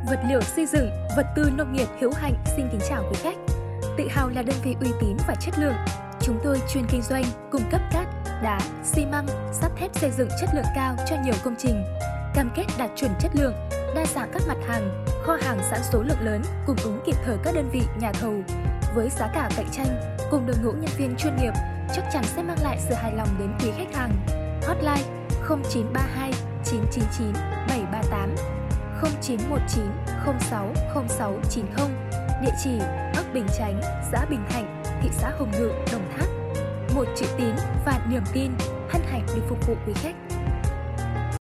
vật liệu xây dựng, vật tư nông nghiệp Hiếu Hạnh xin kính chào quý khách. Tự hào là đơn vị uy tín và chất lượng, chúng tôi chuyên kinh doanh, cung cấp cát, đá, xi măng, sắt thép xây dựng chất lượng cao cho nhiều công trình. Cam kết đạt chuẩn chất lượng, đa dạng các mặt hàng, kho hàng sẵn số lượng lớn, cung ứng kịp thời các đơn vị nhà thầu. Với giá cả cạnh tranh, cùng đội ngũ nhân viên chuyên nghiệp, chắc chắn sẽ mang lại sự hài lòng đến quý khách hàng. Hotline 0932 999 738 0919 06 06 90. Địa chỉ ấp Bình Chánh, xã Bình Thạnh, thị xã Hồng Ngự, Đồng Tháp. Một chữ tín và niềm tin, hân hạnh được phục vụ quý khách.